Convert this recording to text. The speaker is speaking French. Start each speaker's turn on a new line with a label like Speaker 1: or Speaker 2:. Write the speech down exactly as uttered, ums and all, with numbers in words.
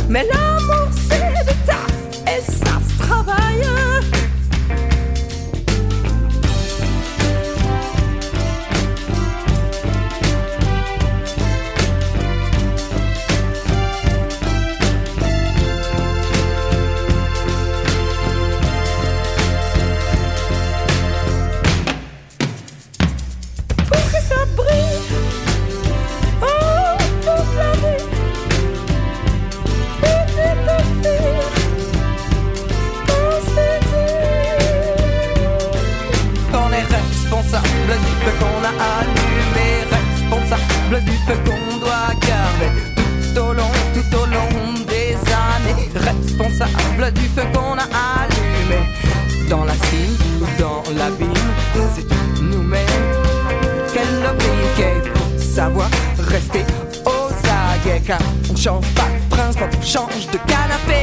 Speaker 1: Mais l'amour c'est du taf et ça se travaille. Qu'on a allumé, responsable du feu qu'on doit garder tout au long, tout au long des années, responsable du feu qu'on a allumé dans la cime ou dans l'abîme, c'est nous-mêmes qu'elle oblique. Faut savoir rester aux aguets car on change pas de prince quand on change de canapé.